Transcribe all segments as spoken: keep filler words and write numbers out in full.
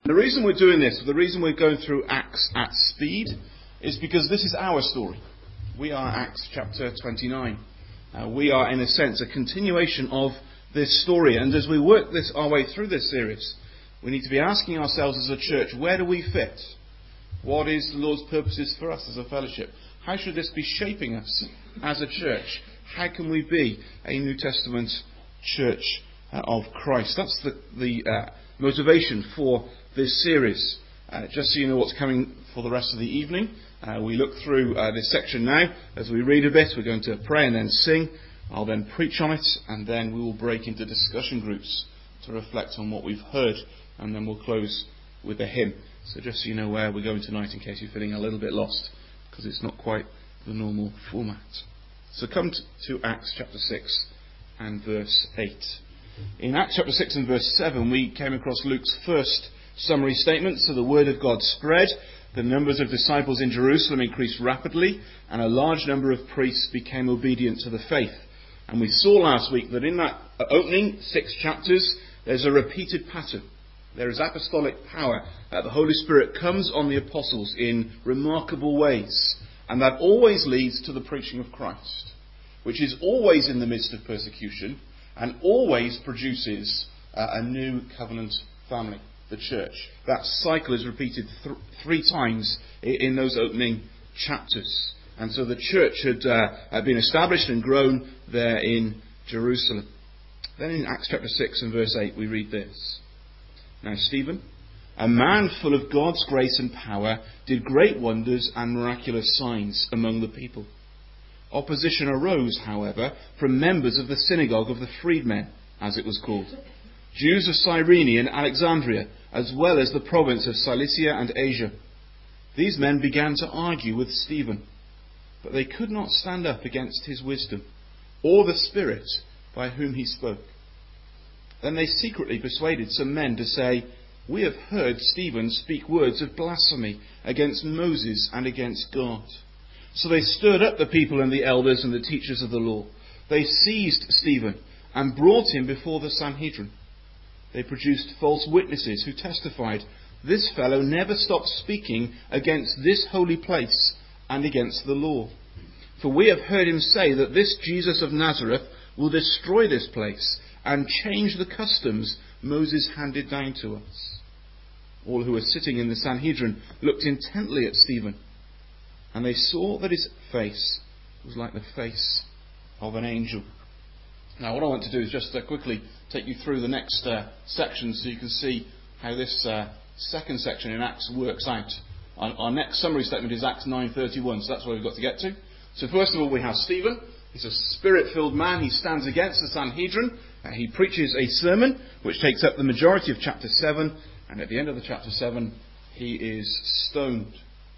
The reason we're doing this, the reason we're going through Acts at speed, is because this is our story. We are Acts chapter twenty-nine. Uh, we are, in a sense, a continuation of this story. And as we work this our way through this series, we need to be asking ourselves as a church, where do we fit? What is the Lord's purposes for us as a fellowship? How should this be shaping us as a church? How can we be a New Testament church uh, of Christ? That's the, the uh, motivation for this series. Uh, just so you know what's coming for the rest of the evening, uh, we look through uh, this section now. As we read a bit, we're going to pray and then sing. I'll then preach on it, and then we will break into discussion groups to reflect on what we've heard, and then we'll close with a hymn. So just so you know where we're going tonight, in case you're feeling a little bit lost, because it's not quite the normal format. So come to Acts chapter six and verse eight. In Acts chapter six and verse seven, we came across Luke's first summary statement. So the word of God spread, the numbers of disciples in Jerusalem increased rapidly, and a large number of priests became obedient to the faith. And we saw last week that in that opening six chapters, there's a repeated pattern. There is apostolic power. Uh, the Holy Spirit comes on the apostles in remarkable ways. And that always leads to the preaching of Christ, which is always in the midst of persecution and always produces uh, a new covenant family, the church. That cycle is repeated th- three times in, in those opening chapters. And so the church had uh, been established and grown there in Jerusalem. Then in Acts chapter six and verse eight we read this. Now Stephen, a man full of God's grace and power, did great wonders and miraculous signs among the people. Opposition arose, however, from members of the synagogue of the freedmen, as it was called, Jews of Cyrene and Alexandria, as well as the province of Cilicia and Asia. These men began to argue with Stephen, but they could not stand up against his wisdom, or the Spirit by whom he spoke. Then they secretly persuaded some men to say, "We have heard Stephen speak words of blasphemy against Moses and against God." So they stirred up the people and the elders and the teachers of the law. They seized Stephen and brought him before the Sanhedrin. They produced false witnesses who testified, "This fellow never stopped speaking against this holy place and against the law. For we have heard him say that this Jesus of Nazareth will destroy this place and change the customs Moses handed down to us." All who were sitting in the Sanhedrin looked intently at Stephen, and they saw that his face was like the face of an angel. Now what I want to do is just uh, quickly take you through the next uh, section so you can see how this uh, second section in Acts works out. Our, our next summary statement is Acts nine thirty-one, so that's where we've got to get to. So first of all we have Stephen. He's a spirit-filled man. He stands against the Sanhedrin. Uh, he preaches a sermon which takes up the majority of chapter seven, and at the end of the chapter seven he is stoned.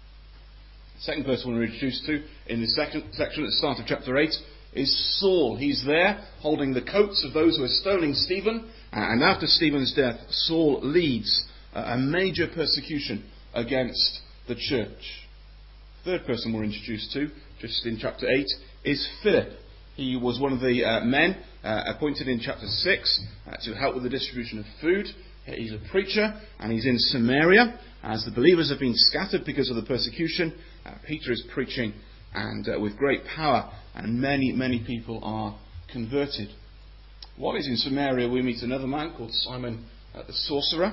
The second person we're introduced to in this second section at the start of chapter eight is Saul. He's there holding the coats of those who are stoning Stephen, uh, and after Stephen's death Saul leads uh, a major persecution against the church. Third person we're introduced to, just in chapter eight, is Philip. He was one of the uh, men uh, appointed in chapter six uh, to help with the distribution of food. He's a preacher, and he's in Samaria. As the believers have been scattered because of the persecution, uh, Peter is preaching, and uh, with great power, and many, many people are converted. While he's in Samaria, we meet another man called Simon uh, the sorcerer.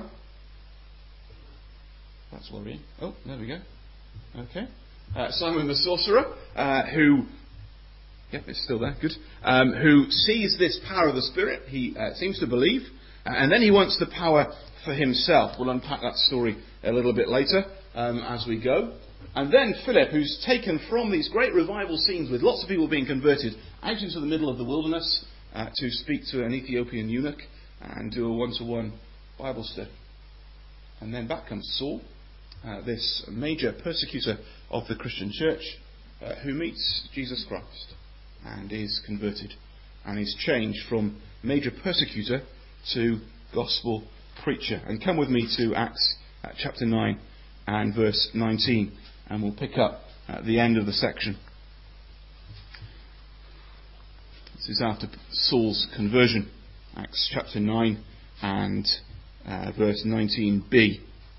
That's worrying. Oh, there we go. Okay. Uh, Simon the sorcerer, uh, who, yep, it's still there, good, um, who sees this power of the Spirit. He uh, seems to believe, uh, and then he wants the power for himself. We'll unpack that story a little bit later um, as we go. And then Philip, who's taken from these great revival scenes with lots of people being converted out into the middle of the wilderness uh, to speak to an Ethiopian eunuch and do a one-to-one Bible study. And then back comes Saul, uh, this major persecutor of the Christian church, uh, who meets Jesus Christ and is converted and is changed from major persecutor to gospel preacher. And come with me to Acts uh, chapter nine and verse nineteen, and we'll pick up at the end of the section. This is after Saul's conversion. Acts chapter nine and uh, verse nineteen b.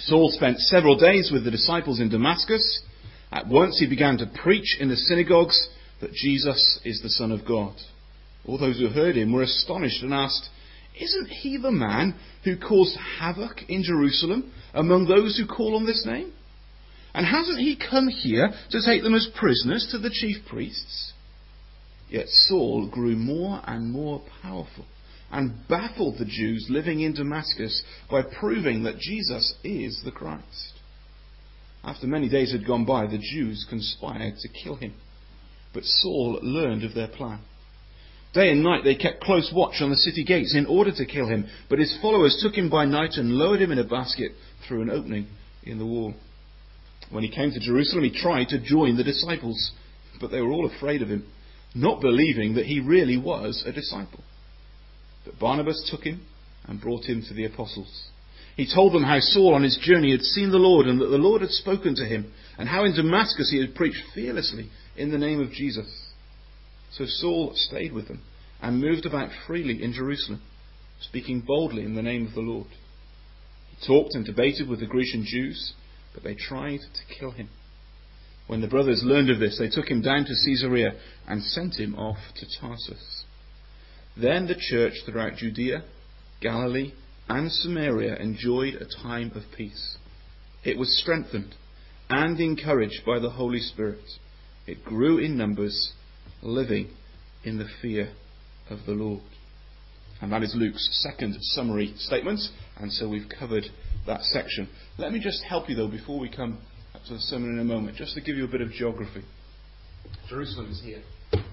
Saul spent several days with the disciples in Damascus. At once he began to preach in the synagogues that Jesus is the Son of God. All those who heard him were astonished and asked, "Isn't he the man who caused havoc in Jerusalem among those who call on this name? And hasn't he come here to take them as prisoners to the chief priests?" Yet Saul grew more and more powerful and baffled the Jews living in Damascus by proving that Jesus is the Christ. After many days had gone by, the Jews conspired to kill him. But Saul learned of their plan. Day and night they kept close watch on the city gates in order to kill him, but his followers took him by night and lowered him in a basket through an opening in the wall. When he came to Jerusalem, he tried to join the disciples, but they were all afraid of him, not believing that he really was a disciple. But Barnabas took him and brought him to the apostles. He told them how Saul on his journey had seen the Lord and that the Lord had spoken to him, and how in Damascus he had preached fearlessly in the name of Jesus. So Saul stayed with them and moved about freely in Jerusalem, speaking boldly in the name of the Lord. He talked and debated with the Grecian Jews, but they tried to kill him. When the brothers learned of this, they took him down to Caesarea and sent him off to Tarsus. Then the church throughout Judea, Galilee, and Samaria enjoyed a time of peace. It was strengthened and encouraged by the Holy Spirit. It grew in numbers, living in the fear of the Lord. And that is Luke's second summary statement, and so we've covered that section. Let me just help you though before we come up to the sermon in a moment, just to give you a bit of geography. Jerusalem is here.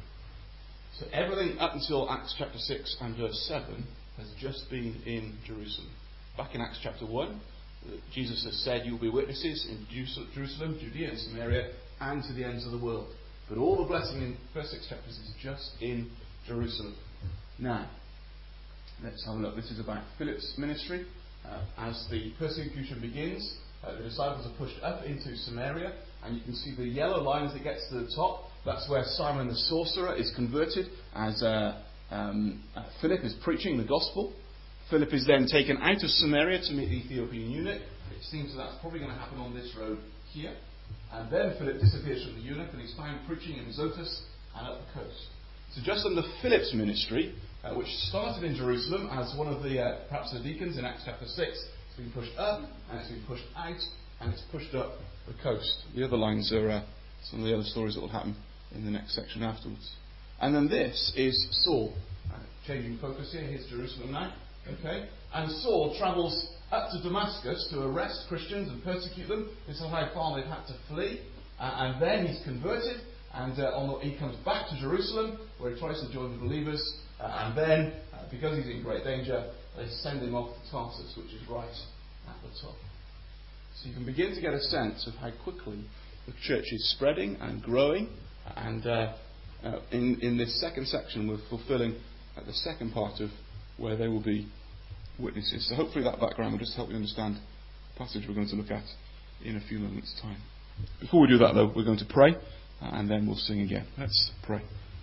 So everything up until Acts chapter six and verse seven has just been in Jerusalem. Back in Acts chapter one, Jesus has said, "You will be witnesses in Jerusalem, Judea and Samaria, and to the ends of the world." But all the blessing in the first six chapters is just in Jerusalem. Now, let's have a look. This is about Philip's ministry. Uh, as the persecution begins, uh, the disciples are pushed up into Samaria, and you can see the yellow line as it gets to the top. That's where Simon the sorcerer is converted as uh, um, uh, Philip is preaching the gospel. Philip is then taken out of Samaria to meet the Ethiopian eunuch. It seems that that's probably going to happen on this road here. And then Philip disappears from the eunuch and he's found preaching in Azotus and up the coast. So just under Philip's ministry, uh, which started in Jerusalem as one of the, uh, perhaps the deacons in Acts chapter six, it's been pushed up and it's been pushed out and it's pushed up the coast. The other lines are uh, some of the other stories that will happen in the next section afterwards. And then this is Saul. Uh, changing focus here, here's Jerusalem now. Okay, and Saul travels up to Damascus to arrest Christians and persecute them. This is how far they've had to flee. Uh, and then he's converted, and uh, on the, he comes back to Jerusalem, where he tries to join the believers. Uh, and then, uh, because he's in great danger, they send him off to Tarsus, which is right at the top. So you can begin to get a sense of how quickly the church is spreading and growing. And uh, uh, in, in this second section, we're fulfilling uh, the second part of where they will be witnesses. So hopefully that background will just help you understand the passage we're going to look at in a few moments' time. Before we do that, though, we're going to pray, uh, and then we'll sing again. Let's pray.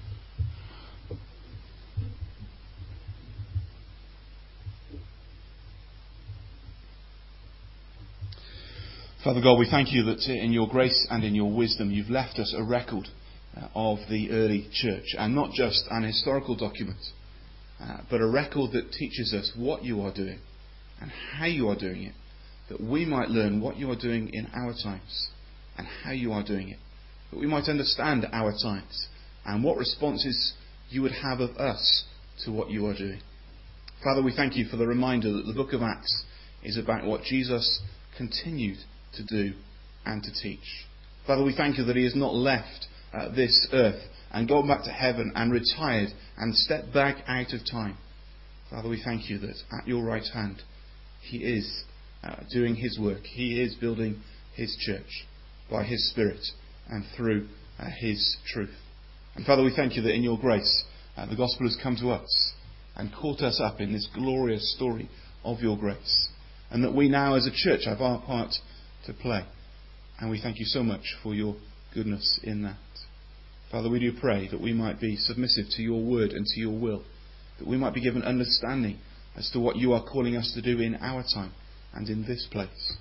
Father God, we thank you that in your grace and in your wisdom you've left us a record uh, of the early church, and not just an historical document, Uh, but a record that teaches us what you are doing and how you are doing it, that we might learn what you are doing in our times and how you are doing it, that we might understand our times and what responses you would have of us to what you are doing. Father, we thank you for the reminder that the book of Acts is about what Jesus continued to do and to teach. Father, we thank you that he has not left uh, this earth and gone back to heaven and retired and stepped back out of time. Father, we thank you that at your right hand he is uh, doing his work. He is building his church by his Spirit and through uh, his truth. And Father, we thank you that in your grace uh, the gospel has come to us and caught us up in this glorious story of your grace, and that we now as a church have our part to play. And we thank you so much for your goodness in that. Father, we do pray that we might be submissive to your word and to your will, that we might be given understanding as to what you are calling us to do in our time and in this place.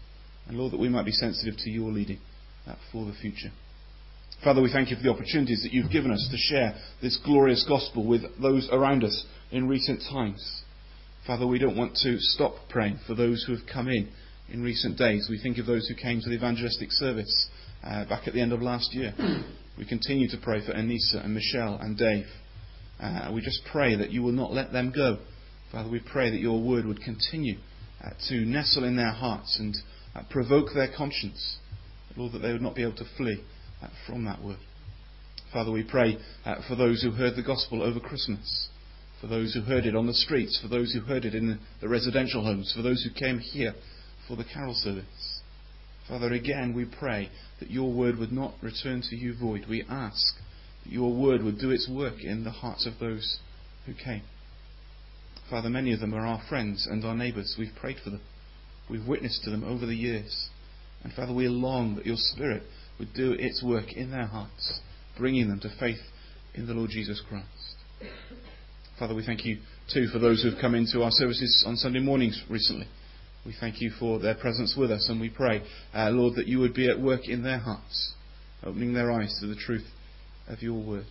And Lord, that we might be sensitive to your leading uh, for the future. Father, we thank you for the opportunities that you've given us to share this glorious gospel with those around us in recent times. Father, we don't want to stop praying for those who have come in in recent days. We think of those who came to the evangelistic service uh, back at the end of last year. We continue to pray for Anissa and Michelle and Dave. Uh, we just pray that you will not let them go. Father, we pray that your word would continue uh, to nestle in their hearts and uh, provoke their conscience. Lord, that they would not be able to flee uh, from that word. Father, we pray uh, for those who heard the gospel over Christmas, for those who heard it on the streets, for those who heard it in the residential homes, for those who came here for the carol service. Father, again we pray that your word would not return to you void. We ask that your word would do its work in the hearts of those who came. Father, many of them are our friends and our neighbours. We've prayed for them. We've witnessed to them over the years. And Father, we long that your Spirit would do its work in their hearts, bringing them to faith in the Lord Jesus Christ. Father, we thank you too for those who have come into our services on Sunday mornings recently. We thank you for their presence with us, and we pray, uh, Lord, that you would be at work in their hearts, opening their eyes to the truth of your word.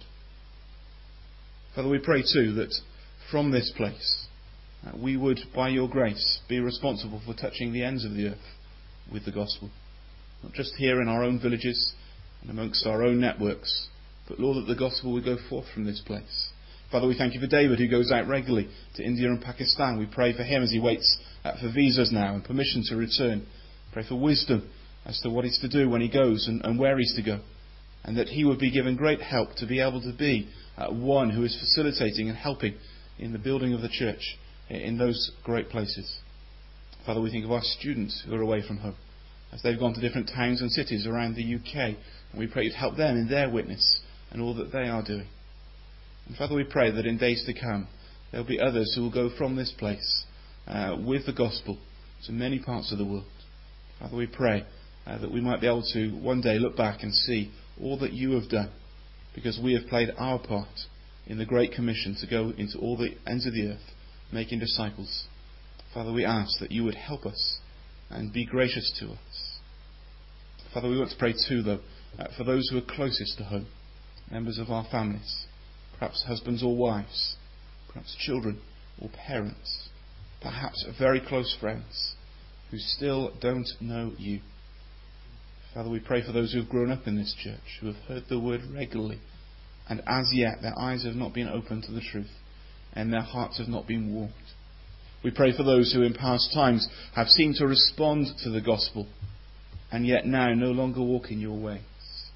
Father, we pray too that from this place uh, we would, by your grace, be responsible for touching the ends of the earth with the gospel. Not just here in our own villages and amongst our own networks, but Lord, that the gospel would go forth from this place. Father, we thank you for David, who goes out regularly to India and Pakistan. We pray for him as he waits uh, for visas now and permission to return. Pray for wisdom as to what he's to do when he goes and, and where he's to go. And that he would be given great help to be able to be uh, one who is facilitating and helping in the building of the church in those great places. Father, we think of our students who are away from home, as they've gone to different towns and cities around the U K. And we pray you'd help them in their witness and all that they are doing. And Father, we pray that in days to come, there will be others who will go from this place uh, with the gospel to many parts of the world. Father, we pray uh, that we might be able to one day look back and see all that you have done, because we have played our part in the Great Commission to go into all the ends of the earth, making disciples. Father, we ask that you would help us and be gracious to us. Father, we want to pray too, though, uh, for those who are closest to home, members of our families, perhaps husbands or wives, perhaps children or parents, perhaps very close friends who still don't know you. Father, we pray for those who have grown up in this church, who have heard the word regularly, and as yet their eyes have not been opened to the truth, and their hearts have not been warmed. We pray for those who in past times have seemed to respond to the gospel, and yet now no longer walk in your ways.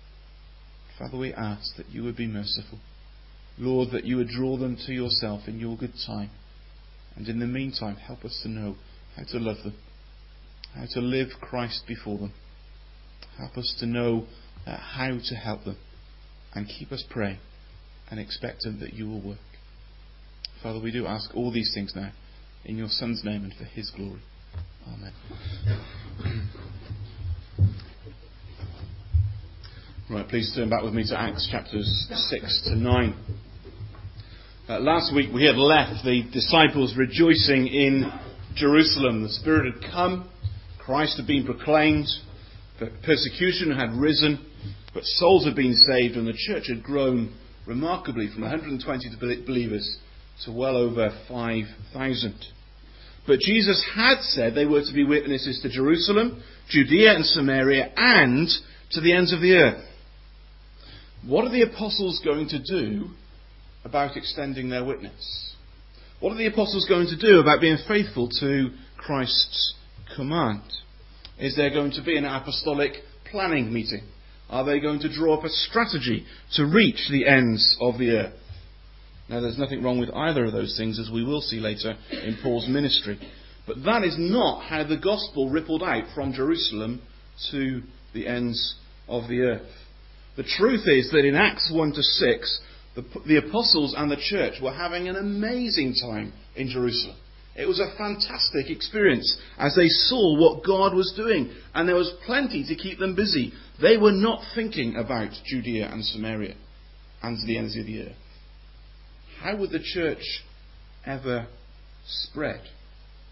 Father, we ask that you would be merciful. Lord, that you would draw them to yourself in your good time. And in the meantime, help us to know how to love them, how to live Christ before them. Help us to know uh, how to help them, and keep us praying and expectant that you will work. Father, we do ask all these things now in your Son's name and for his glory. Amen. Right, please turn back with me to Acts chapters six to nine. Uh, last week we had left the disciples rejoicing in Jerusalem. The Spirit had come, Christ had been proclaimed, the persecution had risen, but souls had been saved, and the church had grown remarkably from one hundred twenty believers to well over five thousand. But Jesus had said they were to be witnesses to Jerusalem, Judea and Samaria, and to the ends of the earth. What are the apostles going to do about extending their witness? What are the apostles going to do about being faithful to Christ's command? Is there going to be an apostolic planning meeting? Are they going to draw up a strategy to reach the ends of the earth? Now, there's nothing wrong with either of those things, as we will see later in Paul's ministry. But that is not how the gospel rippled out from Jerusalem to the ends of the earth. The truth is that in Acts one to six, the, the apostles and the church were having an amazing time in Jerusalem. It was a fantastic experience as they saw what God was doing, and there was plenty to keep them busy. They were not thinking about Judea and Samaria and the ends of the earth. How would the church ever spread?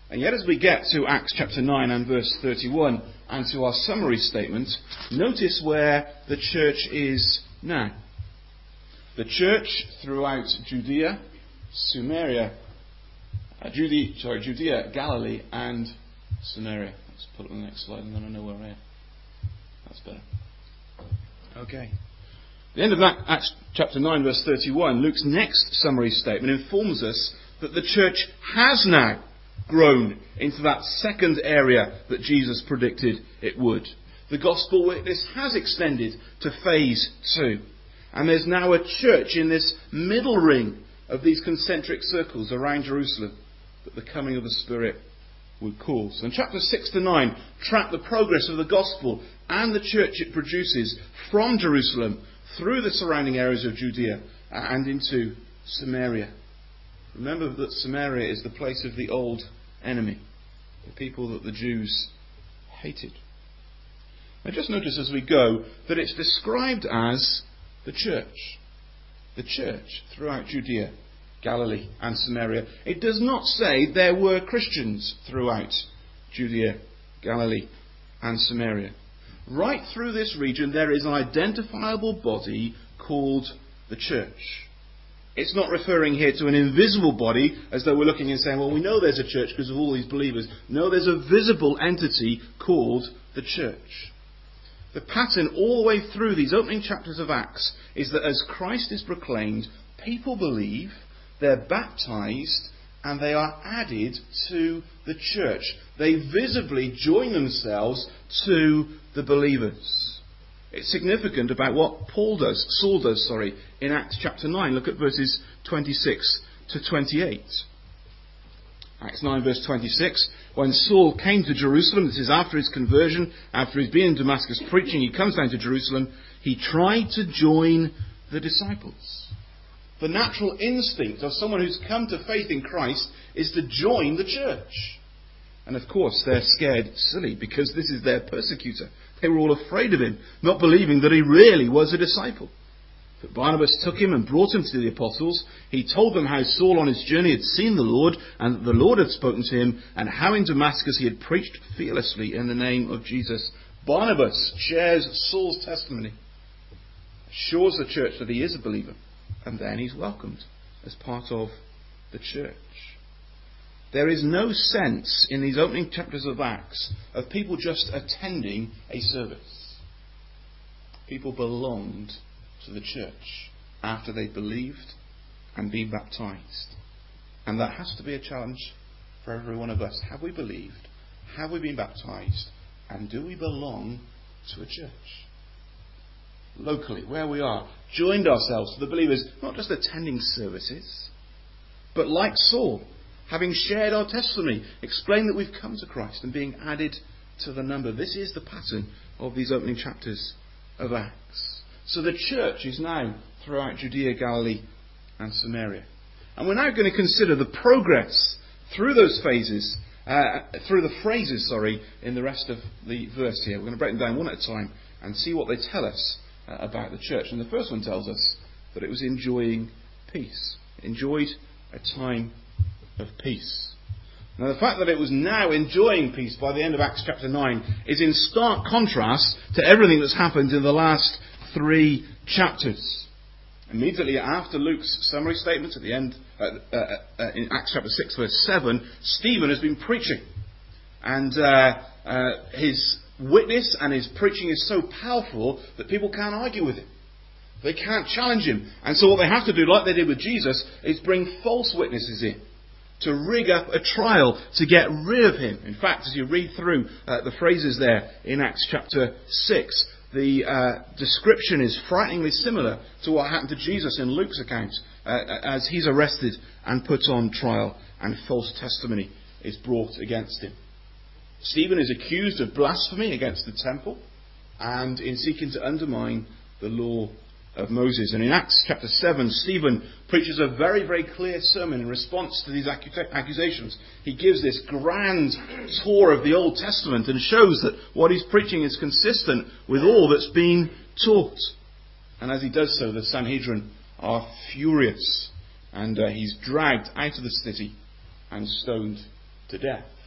And yet as we get to Acts chapter nine and verse thirty-one and to our summary statement, notice where the church is now. The church throughout Judea, Samaria, uh, Judea, sorry, Judea, Galilee and Samaria. Let's put it on the next slide and then I know where I am. That's better. Okay. The end of that, Acts chapter nine verse thirty-one, Luke's next summary statement informs us that the church has now grown into that second area that Jesus predicted it would. The gospel witness has extended to phase two. And there's now a church in this middle ring of these concentric circles around Jerusalem that the coming of the Spirit would cause. And chapters six to nine track the progress of the gospel and the church it produces from Jerusalem through the surrounding areas of Judea and into Samaria. Remember that Samaria is the place of the old enemy, the people that the Jews hated. Now just notice as we go that it's described as the church. The church throughout Judea, Galilee and Samaria. It does not say there were Christians throughout Judea, Galilee and Samaria. Right through this region there is an identifiable body called the church. It's not referring here to an invisible body as though we're looking and saying, well, we know there's a church because of all these believers. No, there's a visible entity called the church. The pattern all the way through these opening chapters of Acts is that as Christ is proclaimed, people believe, they're baptized, and they are added to the church. They visibly join themselves to the believers. It's significant about what Paul does, Saul does, sorry, in Acts chapter nine. Look at verses twenty-six to twenty-eight. Acts nine verse twenty-six. When Saul came to Jerusalem, this is after his conversion, after he's been in Damascus preaching, he comes down to Jerusalem, he tried to join the disciples. The natural instinct of someone who's come to faith in Christ is to join the church. And of course they're scared silly because this is their persecutor. They were all afraid of him, not believing that he really was a disciple. But Barnabas took him and brought him to the apostles. He told them how Saul on his journey had seen the Lord and that the Lord had spoken to him and how in Damascus he had preached fearlessly in the name of Jesus. Barnabas shares Saul's testimony, assures the church that he is a believer, and then he's welcomed as part of the church. There is no sense in these opening chapters of Acts of people just attending a service. People belonged to the church after they believed and been baptized. And that has to be a challenge for every one of us. Have we believed? Have we been baptized? And do we belong to a church? Locally, where we are, joined ourselves to the believers, not just attending services, but like Saul, having shared our testimony, explain that we've come to Christ and being added to the number. This is the pattern of these opening chapters of Acts. So the church is now throughout Judea, Galilee and Samaria. And we're now going to consider the progress through those phases, uh, through the phrases, sorry, in the rest of the verse here. We're going to break them down one at a time and see what they tell us uh, about the church. And the first one tells us that it was enjoying peace. It enjoyed a time of peace. Now the fact that it was now enjoying peace by the end of Acts chapter nine is in stark contrast to everything that's happened in the last three chapters. Immediately after Luke's summary statement at the end, uh, uh, uh, in Acts chapter six verse seven, Stephen has been preaching. And uh, uh, his witness and his preaching is so powerful that people can't argue with him. They can't challenge him. And so what they have to do, like they did with Jesus, is bring false witnesses in to rig up a trial to get rid of him. In fact, as you read through uh, the phrases there in Acts chapter six, the uh, description is frighteningly similar to what happened to Jesus in Luke's account uh, as he's arrested and put on trial and false testimony is brought against him. Stephen is accused of blasphemy against the temple and in seeking to undermine the law of Moses. And in Acts chapter seven, Stephen preaches a very, very clear sermon in response to these accusations. He gives this grand tour of the Old Testament and shows that what he's preaching is consistent with all that's been taught. And as he does so, the Sanhedrin are furious, and uh, he's dragged out of the city and stoned to death.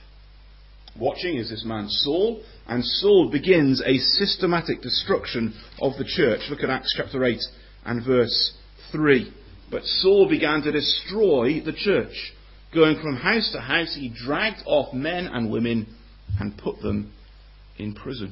Watching is this man Saul, and Saul begins a systematic destruction of the church. Look at Acts chapter eight and verse three. But Saul began to destroy the church. Going from house to house, he dragged off men and women and put them in prison.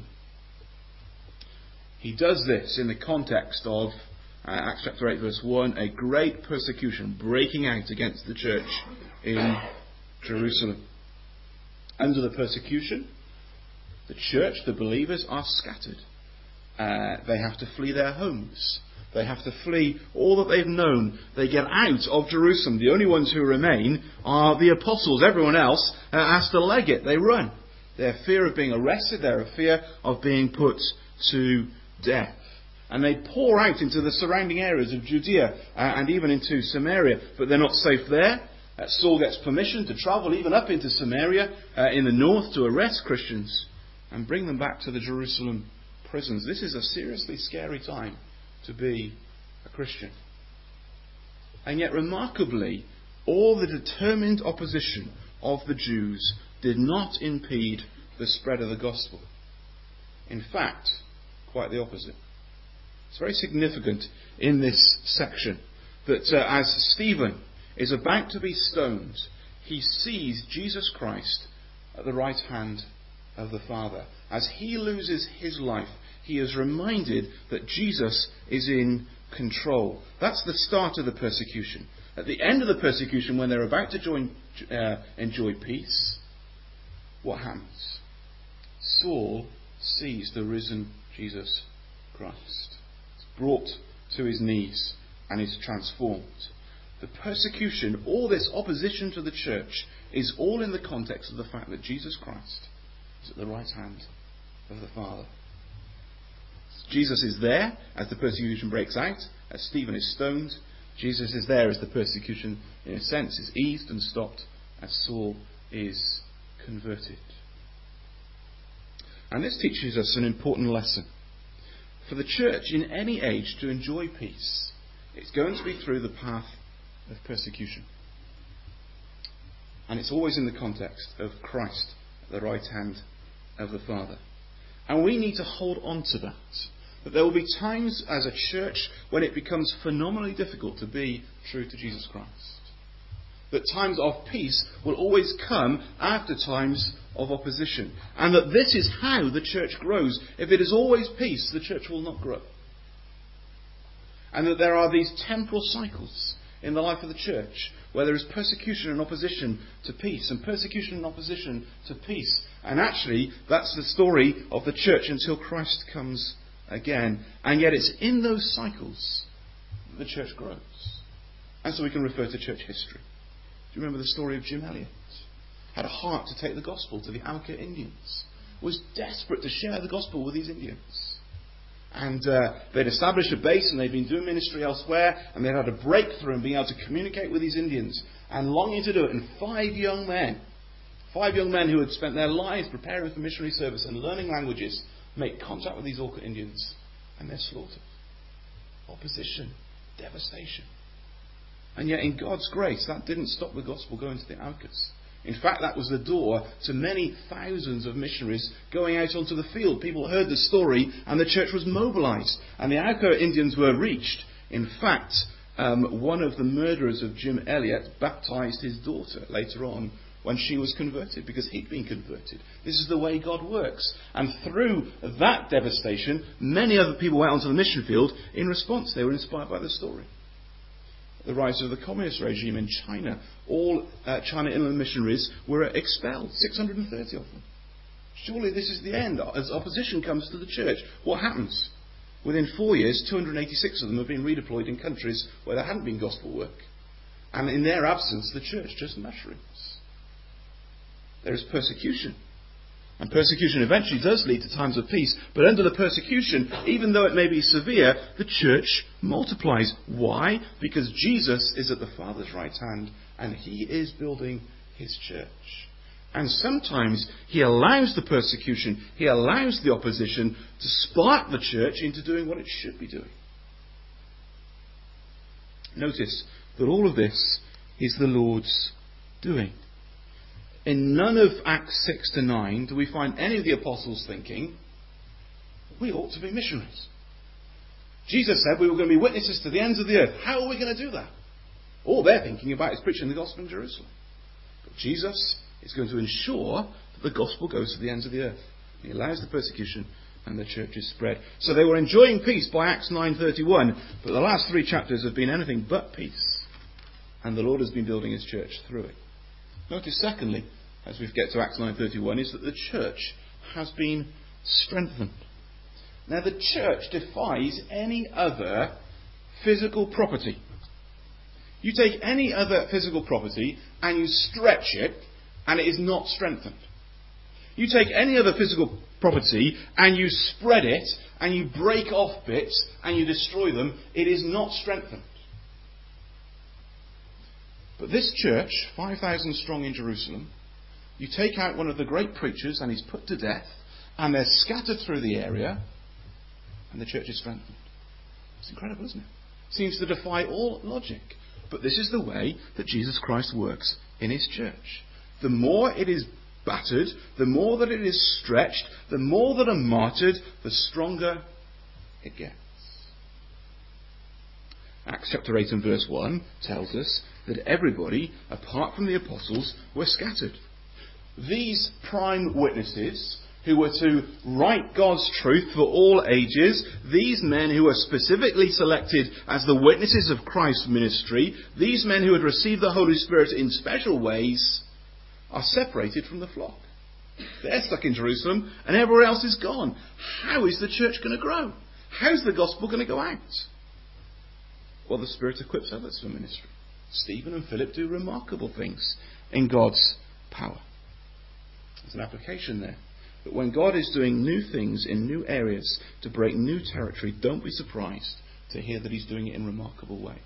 He does this in the context of uh, Acts chapter eight verse one, a great persecution breaking out against the church in Jerusalem. Under the persecution, the church, the believers, are scattered. Uh, they have to flee their homes. They have to flee all that they've known. They get out of Jerusalem. The only ones who remain are the apostles. Everyone else uh, has to leg it. They run. Their fear of being arrested, their fear of being put to death. And they pour out into the surrounding areas of Judea uh, and even into Samaria. But they're not safe there. Uh, Saul gets permission to travel even up into Samaria uh, in the north to arrest Christians and bring them back to the Jerusalem prisons. This is a seriously scary time to be a Christian. And yet, remarkably, all the determined opposition of the Jews did not impede the spread of the gospel. In fact, quite the opposite. It's very significant in this section that uh, as Stephen is about to be stoned, he sees Jesus Christ at the right hand of the Father. As he loses his life, he is reminded that Jesus is in control. That's the start of the persecution. At the end of the persecution, when they're about to join, uh, enjoy peace, what happens? Saul sees the risen Jesus Christ. He's brought to his knees and is transformed. The persecution, all this opposition to the church, is all in the context of the fact that Jesus Christ is at the right hand of the Father. Jesus is there as the persecution breaks out, as Stephen is stoned. Jesus is there as the persecution, in a sense, is eased and stopped, as Saul is converted. And this teaches us an important lesson. For the church in any age to enjoy peace, it's going to be through the path of persecution. And it's always in the context of Christ at the right hand of the Father. And we need to hold on to that. That there will be times as a church when it becomes phenomenally difficult to be true to Jesus Christ. That times of peace will always come after times of opposition. And that this is how the church grows. If it is always peace, the church will not grow. And that there are these temporal cycles in the life of the church where there is persecution and opposition to peace, and persecution and opposition to peace. And actually, that's the story of the church until Christ comes again. And yet it's in those cycles that the church grows. And so we can refer to church history. Do you remember the story of Jim Elliot? Had a heart to take the gospel to the Auca Indians. Was desperate to share the gospel with these Indians. And uh, they'd established a base and they'd been doing ministry elsewhere, and they'd had a breakthrough in being able to communicate with these Indians and longing to do it. And five young men, five young men who had spent their lives preparing for missionary service and learning languages, make contact with these Auca Indians, and they're slaughtered. Opposition, devastation. And yet in God's grace, that didn't stop the gospel going to the Aucas. In fact, that was the door to many thousands of missionaries going out onto the field. People heard the story and the church was mobilized. And the Auca Indians were reached. In fact, um, one of the murderers of Jim Elliot baptized his daughter later on when she was converted, because he'd been converted. This is the way God works. And through that devastation, many other people went onto the mission field in response. They were inspired by the story. The rise of the communist regime in China. All uh, China Inland missionaries were expelled, six hundred thirty of them. Surely this is the end. As opposition comes to the church, what happens? Within four years, two hundred eighty-six of them have been redeployed in countries where there hadn't been gospel work. And in their absence, the church just mushrooms. There is persecution. And persecution eventually does lead to times of peace. But under the persecution, even though it may be severe, the church multiplies. Why? Because Jesus is at the Father's right hand and he is building his church. And sometimes he allows the persecution, he allows the opposition to spark the church into doing what it should be doing. Notice that all of this is the Lord's doing. In none of Acts six to nine do we find any of the apostles thinking, we ought to be missionaries. Jesus said we were going to be witnesses to the ends of the earth. How are we going to do that? All they're thinking about is preaching the gospel in Jerusalem. But Jesus is going to ensure that the gospel goes to the ends of the earth. He allows the persecution and the church is spread. So they were enjoying peace by Acts nine thirty-one, but the last three chapters have been anything but peace. And the Lord has been building his church through it. Notice secondly, as we get to Acts nine thirty-one, is that the church has been strengthened. Now the church defies any other physical property. You take any other physical property and you stretch it and it is not strengthened. You take any other physical property and you spread it and you break off bits and you destroy them, it is not strengthened. But this church, five thousand strong in Jerusalem, you take out one of the great preachers and he's put to death and they're scattered through the area and the church is strengthened. It's incredible, isn't it? Seems to defy all logic. But this is the way that Jesus Christ works in his church. The more it is battered, the more that it is stretched, the more that are martyred, the stronger it gets. Acts chapter eight and verse one tells us that everybody, apart from the apostles, were scattered. These prime witnesses who were to write God's truth for all ages, these men who were specifically selected as the witnesses of Christ's ministry, these men who had received the Holy Spirit in special ways, are separated from the flock. They're stuck in Jerusalem and everywhere else is gone. How is the church going to grow? How's the gospel going to go out? Well, the Spirit equips others for ministry. Stephen and Philip do remarkable things in God's power. There's an application there. But when God is doing new things in new areas to break new territory, don't be surprised to hear that he's doing it in remarkable ways.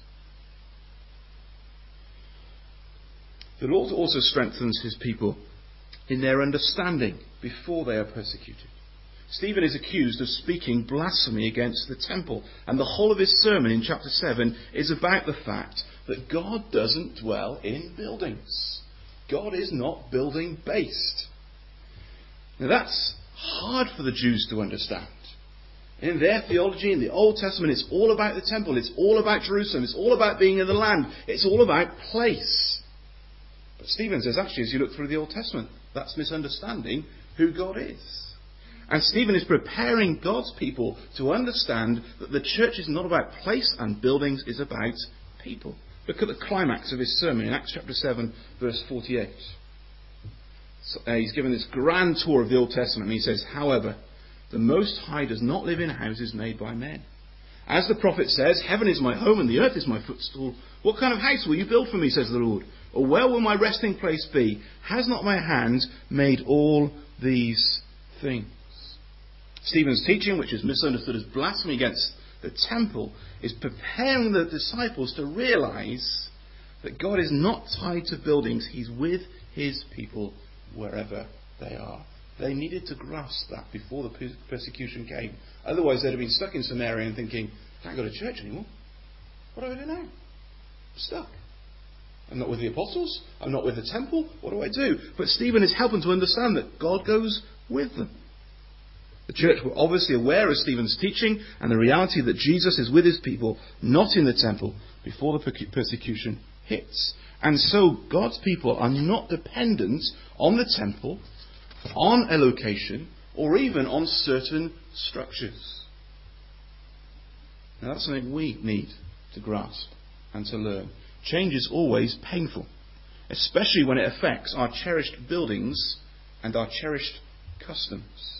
The Lord also strengthens his people in their understanding before they are persecuted. Stephen is accused of speaking blasphemy against the temple, and the whole of his sermon in chapter seven is about the fact that God doesn't dwell in buildings. God is not building based. Now that's hard for the Jews to understand. In their theology, in the Old Testament, it's all about the temple, it's all about Jerusalem, it's all about being in the land, it's all about place. But Stephen says, actually, as you look through the Old Testament, that's misunderstanding who God is. And Stephen is preparing God's people to understand that the church is not about place and buildings, it's about people. Look at the climax of his sermon in Acts chapter seven, verse forty-eight. So, uh, he's given this grand tour of the Old Testament and he says, however, the Most High does not live in houses made by men. As the prophet says, heaven is my home and the earth is my footstool. What kind of house will you build for me, says the Lord? Or where will my resting place be? Has not my hand made all these things? Stephen's teaching, which is misunderstood as blasphemy against the temple, is preparing the disciples to realize that God is not tied to buildings. He's with his people wherever they are. They needed to grasp that before the persecution came. Otherwise they'd have been stuck in Samaria and thinking, I can't go to church anymore. What do I do now? I'm stuck. I'm not with the apostles. I'm not with the temple. What do I do? But Stephen is helping to understand that God goes with them. The church were obviously aware of Stephen's teaching and the reality that Jesus is with his people, not in the temple, before the persecution hits. And so God's people are not dependent on the temple, on a location, or even on certain structures. Now that's something we need to grasp and to learn. Change is always painful, especially when it affects our cherished buildings and our cherished customs.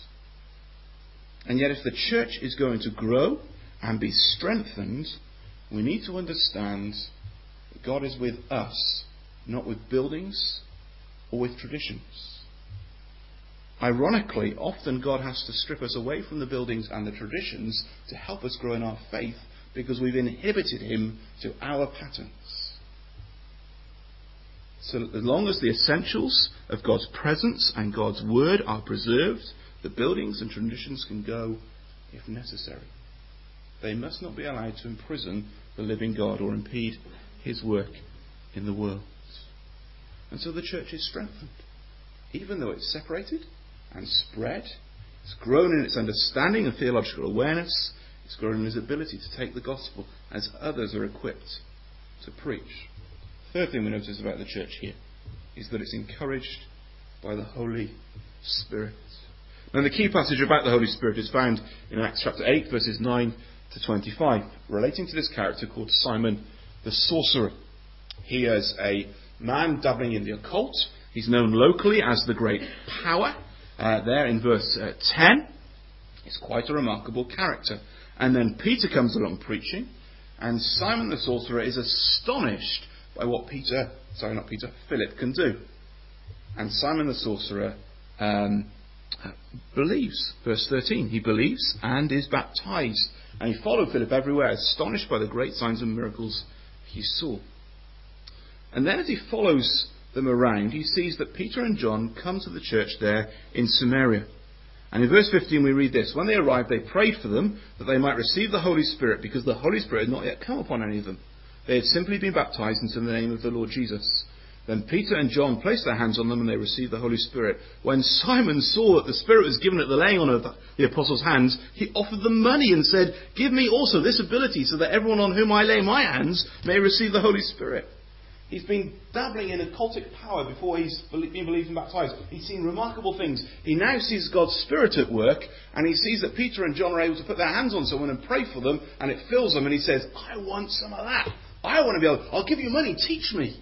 And yet if the church is going to grow and be strengthened, we need to understand that God is with us, not with buildings or with traditions. Ironically, often God has to strip us away from the buildings and the traditions to help us grow in our faith because we've inhibited him to our patterns. So that as long as the essentials of God's presence and God's word are preserved, the buildings and traditions can go if necessary. They must not be allowed to imprison the living God or impede his work in the world. And so the church is strengthened. Even though it's separated and spread, it's grown in its understanding and theological awareness, it's grown in its ability to take the gospel as others are equipped to preach. Third thing we notice about the church here is that it's encouraged by the Holy Spirit. Now the key passage about the Holy Spirit is found in Acts chapter eight, verses nine to twenty-five, relating to this character called Simon the sorcerer. He is a man dabbling in the occult. He's known locally as the Great Power. Uh, there in verse uh, ten, it's quite a remarkable character. And then Peter comes along preaching, and Simon the sorcerer is astonished by what Peter, sorry not Peter, Philip can do. And Simon the sorcerer um, believes. Verse thirteen, he believes and is baptized. And he followed Philip everywhere, astonished by the great signs and miracles he saw. And then as he follows them around, he sees that Peter and John come to the church there in Samaria. And in verse fifteen we read this: when they arrived, they prayed for them that they might receive the Holy Spirit, because the Holy Spirit had not yet come upon any of them. They had simply been baptized into the name of the Lord Jesus. Then Peter and John placed their hands on them and they received the Holy Spirit. When Simon saw that the Spirit was given at the laying on of the apostles' hands, he offered them money and said, "Give me also this ability, so that everyone on whom I lay my hands may receive the Holy Spirit." He's been dabbling in occultic power before he's been believed and baptized. He's seen remarkable things. He now sees God's Spirit at work, and he sees that Peter and John are able to put their hands on someone and pray for them, and it fills them, and he says, "I want some of that. I want to be able, I'll give you money, teach me."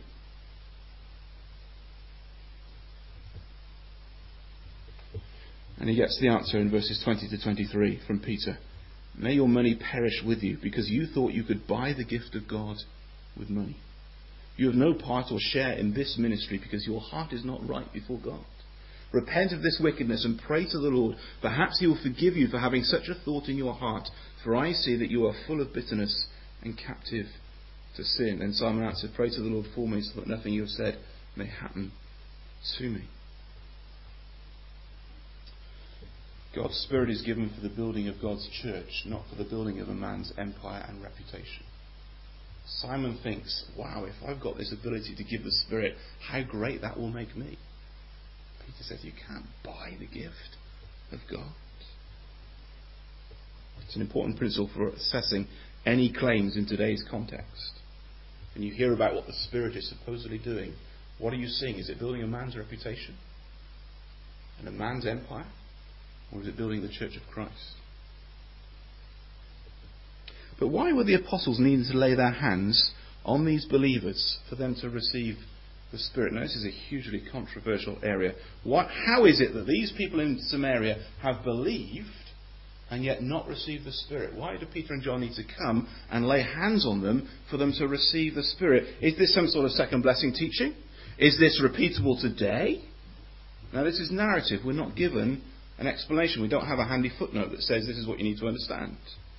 And he gets the answer in verses twenty to twenty-three from Peter. "May your money perish with you, because you thought you could buy the gift of God with money. You have no part or share in this ministry, because your heart is not right before God. Repent of this wickedness and pray to the Lord. Perhaps he will forgive you for having such a thought in your heart, for I see that you are full of bitterness and captive to sin." And Simon answered, "Pray to the Lord for me, so that nothing you have said may happen to me." God's Spirit is given for the building of God's church, not for the building of a man's empire and reputation. Simon thinks, wow, if I've got this ability to give the Spirit, how great that will make me. Peter says you can't buy the gift of God. It's an important principle for assessing any claims in today's context. When you hear about what the Spirit is supposedly doing, what are you seeing? Is it building a man's reputation and a man's empire? Or is it building the church of Christ? But why were the apostles needing to lay their hands on these believers for them to receive the Spirit? Now, this is a hugely controversial area. What, how is it that these people in Samaria have believed and yet not received the Spirit? Why do Peter and John need to come and lay hands on them for them to receive the Spirit? Is this some sort of second blessing teaching? Is this repeatable today? Now, this is narrative. We're not given an explanation. We don't have a handy footnote that says this is what you need to understand.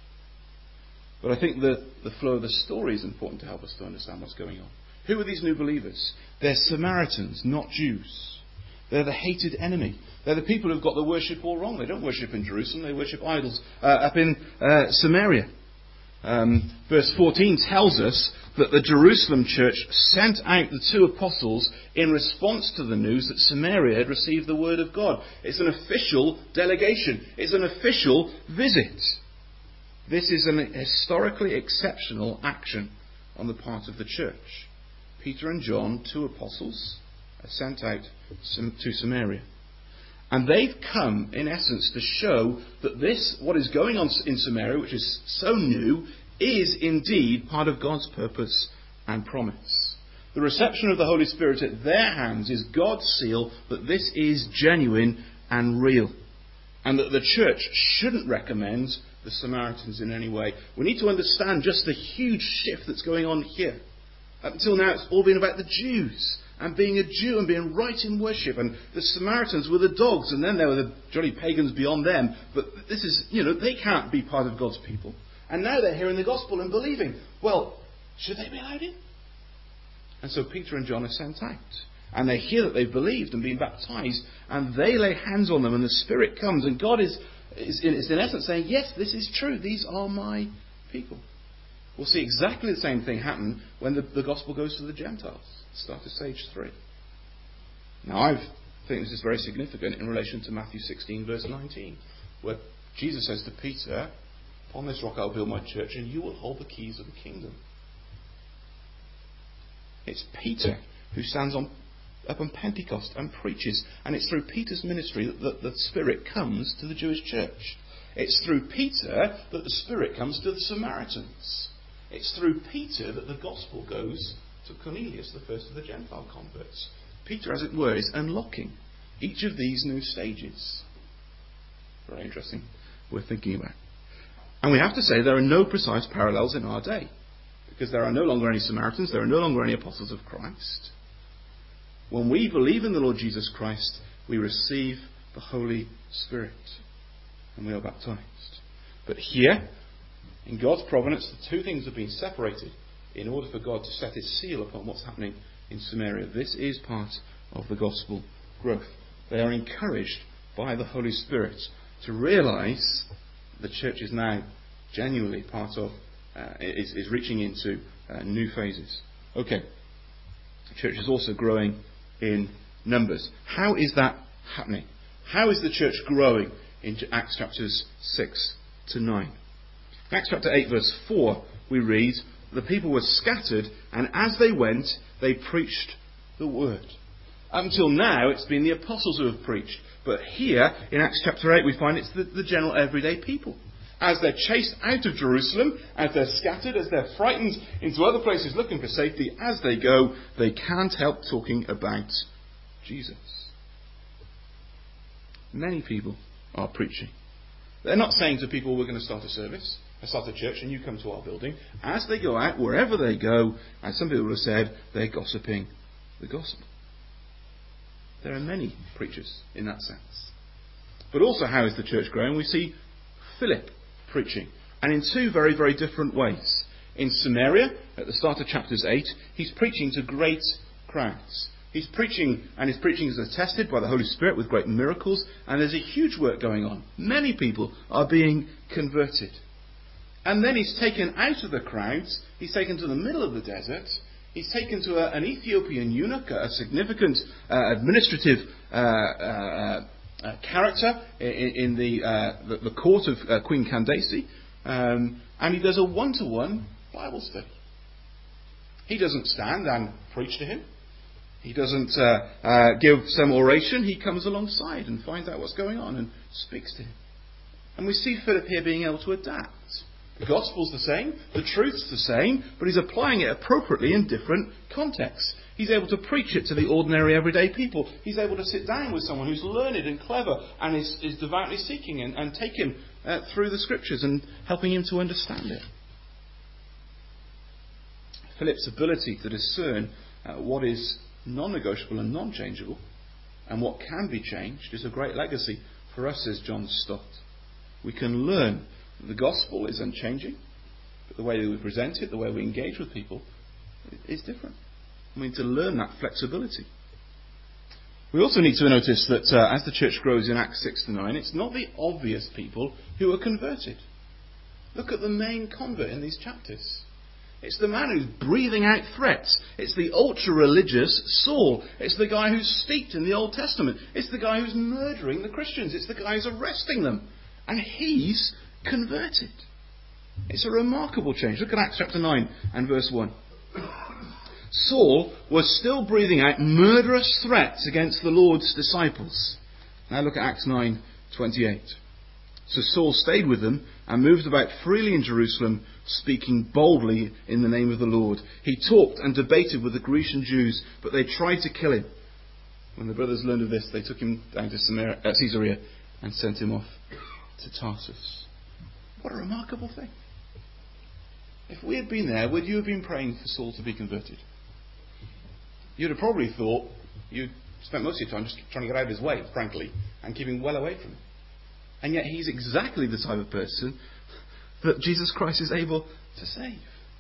But I think that the flow of the story is important to help us to understand what's going on. Who are these new believers? They're Samaritans, not Jews. They're the hated enemy. They're the people who've got the worship all wrong. They don't worship in Jerusalem, they worship idols uh, up in uh, Samaria. Um, verse fourteen tells us that the Jerusalem church sent out the two apostles in response to the news that Samaria had received the word of God. It's an official delegation. It's an official visit. This is an historically exceptional action on the part of the church. Peter and John, two apostles, are sent out to Samaria. And they've come, in essence, to show that this, what is going on in Samaria, which is so new, is indeed part of God's purpose and promise. The reception of the Holy Spirit at their hands is God's seal that this is genuine and real. And that the church shouldn't recommend the Samaritans in any way. We need to understand just the huge shift that's going on here. Up until now, it's all been about the Jews and being a Jew and being right in worship. And the Samaritans were the dogs, and then there were the jolly pagans beyond them. But this is, you know, they can't be part of God's people. And now they're hearing the gospel and believing. Well, should they be allowed in? And so Peter and John are sent out. And they hear that they've believed and been baptized, and they lay hands on them, and the Spirit comes, and God is, is, is in essence saying, yes, this is true, these are my people. We'll see exactly the same thing happen when the, the gospel goes to the Gentiles. Start of stage three. Now, I think this is very significant in relation to Matthew sixteen, verse nineteen, where Jesus says to Peter, "Upon this rock I'll build my church, and you will hold the keys of the kingdom." It's Peter who stands on, up on Pentecost and preaches, and it's through Peter's ministry that the, the Spirit comes to the Jewish church. It's through Peter that the Spirit comes to the Samaritans. It's through Peter that the gospel goes to Cornelius, the first of the Gentile converts. Peter, as it were, is unlocking each of these new stages. Very interesting. We're thinking about. And we have to say there are no precise parallels in our day, because there are no longer any Samaritans, there are no longer any apostles of Christ. When we believe in the Lord Jesus Christ, we receive the Holy Spirit, and we are baptized. But here, in God's providence, the two things have been separated in order for God to set His seal upon what's happening in Samaria. This is part of the gospel growth. They are encouraged by the Holy Spirit to realise the church is now genuinely part of, uh, is, is reaching into uh, new phases. Okay. The church is also growing in numbers. How is that happening? How is the church growing in Acts chapters six to nine? In Acts chapter eight, verse four, we read, "The people were scattered, and as they went, they preached the word." Up until now, it's been the apostles who have preached. But here, in Acts chapter eight, we find it's the, the general everyday people. As they're chased out of Jerusalem, as they're scattered, as they're frightened into other places looking for safety, as they go, they can't help talking about Jesus. Many people are preaching. They're not saying to people, "We're going to start a service, let's start a church, and you come to our building." As they go out, wherever they go, as some people have said, they're gossiping the gospel. There are many preachers in that sense. But also, how is the church growing? We see Philip preaching, and in two very, very different ways. In Samaria, at the start of chapters eight, he's preaching to great crowds. He's preaching, and his preaching is attested by the Holy Spirit with great miracles, and there's a huge work going on. Many people are being converted. And then he's taken out of the crowds, he's taken to the middle of the desert, he's taken to a, an Ethiopian eunuch, a significant uh, administrative uh, uh, uh, character in, in the, uh, the, the court of uh, Queen Candace, um, and he does a one-to-one Bible study. He doesn't stand and preach to him. He doesn't uh, uh, give some oration. He comes alongside and finds out what's going on and speaks to him. And we see Philip here being able to adapt. The gospel's the same, the truth's the same, but he's applying it appropriately in different contexts. He's able to preach it to the ordinary, everyday people. He's able to sit down with someone who's learned and clever and is, is devoutly seeking and, and take him uh, through the scriptures and helping him to understand it. Philip's ability to discern uh, what is non-negotiable and non-changeable and what can be changed is a great legacy for us, says John Stott. We can learn that the gospel is unchanging, but the way that we present it, the way we engage with people is different. We need to learn that flexibility. We also need to notice that uh, as the church grows in Acts six to nine, it's not the obvious people who are converted. Look at the main convert in these chapters. It's the man who's breathing out threats. It's the ultra-religious Saul. It's the guy who's steeped in the Old Testament. It's the guy who's murdering the Christians. It's the guy who's arresting them. And he's converted. It's a remarkable change. Look at Acts chapter nine and verse one. Saul was still breathing out murderous threats against the Lord's disciples. Now look at Acts nine twenty-eight. So Saul stayed with them and moved about freely in Jerusalem, speaking boldly in the name of the Lord. He talked and debated with the Grecian Jews, but they tried to kill him. When the brothers learned of this, they took him down to Samaria, uh, Caesarea and sent him off to Tarsus. What a remarkable thing. If we had been there, would you have been praying for Saul to be converted? You'd have probably thought you'd spent most of your time just trying to get out of his way, frankly, and keeping well away from him. And yet he's exactly the type of person that Jesus Christ is able to save.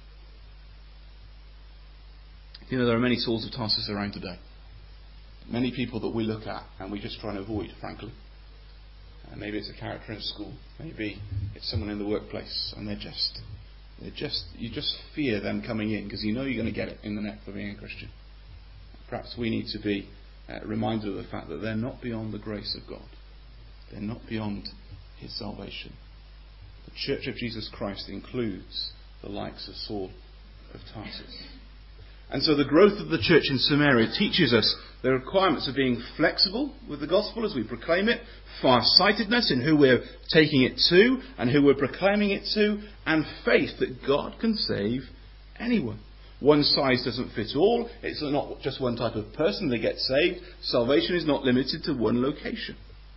You know, there are many Sauls of Tarsus around today. Many people that we look at and we just try and avoid, frankly. Uh, maybe it's a character in school. Maybe it's someone in the workplace, and they're just, they're just, you just fear them coming in because you know you're going to get it in the neck for being a Christian. Perhaps we need to be uh, reminded of the fact that they're not beyond the grace of God. They're not beyond his salvation. The Church of Jesus Christ includes the likes of Saul of Tarsus. And so the growth of the church in Samaria teaches us the requirements of being flexible with the gospel as we proclaim it, far-sightedness in who we're taking it to and who we're proclaiming it to, and faith that God can save anyone. One size doesn't fit all. It's not just one type of person that gets saved. Salvation is not limited to one location.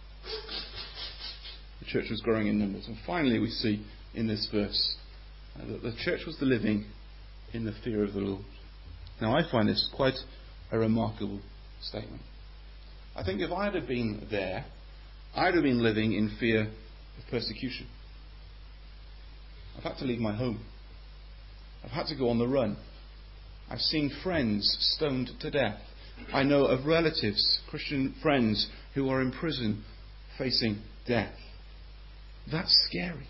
The church was growing in numbers. And finally we see in this verse uh, that the church was living in the fear of the Lord. Now I find this quite a remarkable statement. I think if I had been there, I'd have been living in fear of persecution. I've had to leave my home. I've had to go on the run. I've seen friends stoned to death. I know of relatives, Christian friends, who are in prison facing death. That's scary.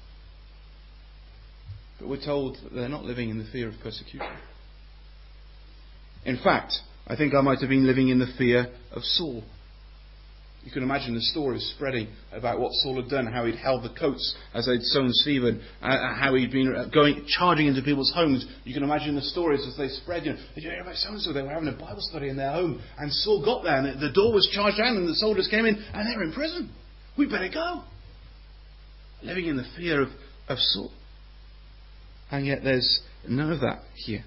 But we're told that they're not living in the fear of persecution. In fact, I think I might have been living in the fear of Saul. You can imagine the stories spreading about what Saul had done, how he'd held the coats as they'd sown Stephen, uh, how he'd been going, charging into people's homes. You can imagine the stories as they spread. You know, did you hear about so-and-so? They were having a Bible study in their home, and Saul got there, and the door was charged down, and the soldiers came in, and they were in prison. We better go. Living in the fear of, of Saul. And yet there's none of that here.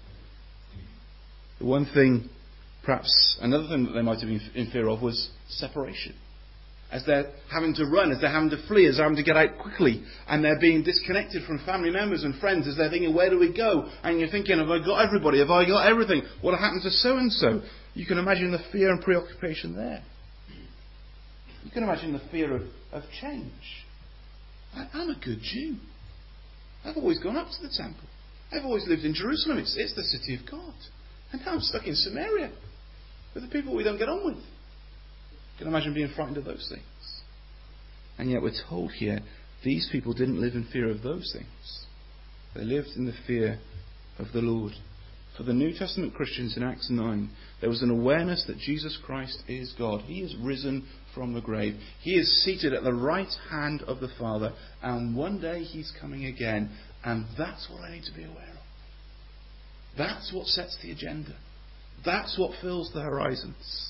The one thing, perhaps another thing that they might have been in fear of was separation. As they're having to run, as they're having to flee, as they're having to get out quickly, and they're being disconnected from family members and friends, as they're thinking, where do we go? And you're thinking, have I got everybody? Have I got everything? What happened to so-and-so? You can imagine the fear and preoccupation there. You can imagine the fear of, of change. I, I'm a good Jew. I've always gone up to the temple. I've always lived in Jerusalem. It's, it's the city of God. And now I'm stuck in Samaria with the people we don't get on with. You can imagine being frightened of those things. And yet we're told here, these people didn't live in fear of those things. They lived in the fear of the Lord. For the New Testament Christians in Acts nine, there was an awareness that Jesus Christ is God. He is risen from the grave. He is seated at the right hand of the Father. And one day He's coming again. And that's what I need to be aware of. That's what sets the agenda. That's what fills the horizons.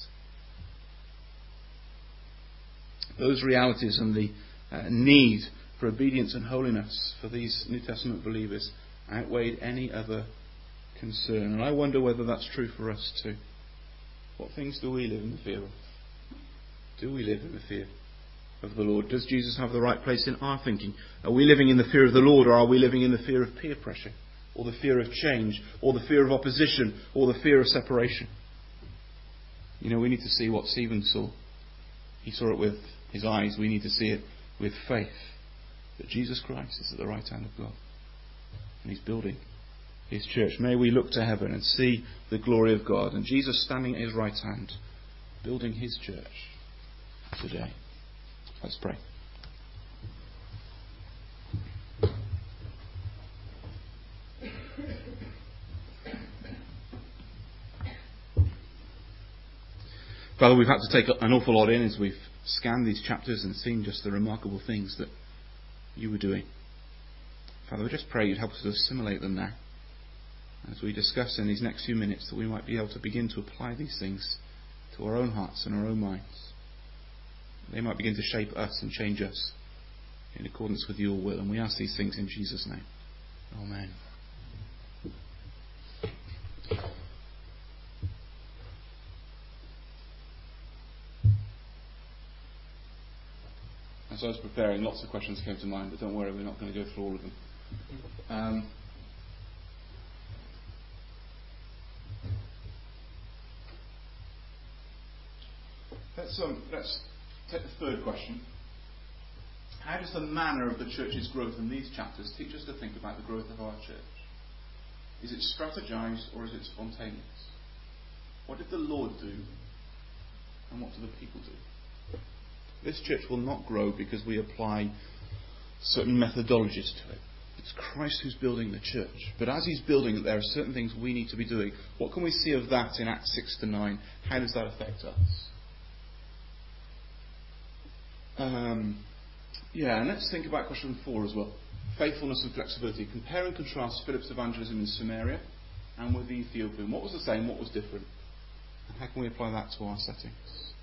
Those realities and the uh, need for obedience and holiness for these New Testament believers outweighed any other concern. And I wonder whether that's true for us too. What things do we live in the fear of? Do we live in the fear of the Lord? Does Jesus have the right place in our thinking? Are we living in the fear of the Lord, or are we living in the fear of peer pressure? Or the fear of change, or the fear of opposition, or the fear of separation? You know, we need to see what Stephen saw. He saw it with his eyes. We need to see it with faith. That Jesus Christ is at the right hand of God. And He's building His church. May we look to heaven and see the glory of God. And Jesus standing at His right hand, building His church today. Let's pray. Father, we've had to take an awful lot in as we've scanned these chapters and seen just the remarkable things that You were doing. Father, we just pray You'd help us to assimilate them now. As we discuss in these next few minutes, that we might be able to begin to apply these things to our own hearts and our own minds. They might begin to shape us and change us in accordance with Your will. And we ask these things in Jesus' name. Amen. As I was preparing, lots of questions came to mind, but don't worry, we're not going to go through all of them. Um, let's, um, let's take the third question. How does the manner of the church's growth in these chapters teach us to think about the growth of our church? Is it strategized or is it spontaneous? What did the Lord do? And what do the people do? This church will not grow because we apply certain methodologies to it. The It's Christ who's building the church. But as he's building it, there are certain things we need to be doing. What can we see of that in Acts six to nine? How does that affect us? Um, yeah, and let's think about question four as well. Faithfulness and flexibility. Compare and contrast Philip's evangelism in Samaria and with the Ethiopian. What was the same? What was different? And how can we apply that to our settings?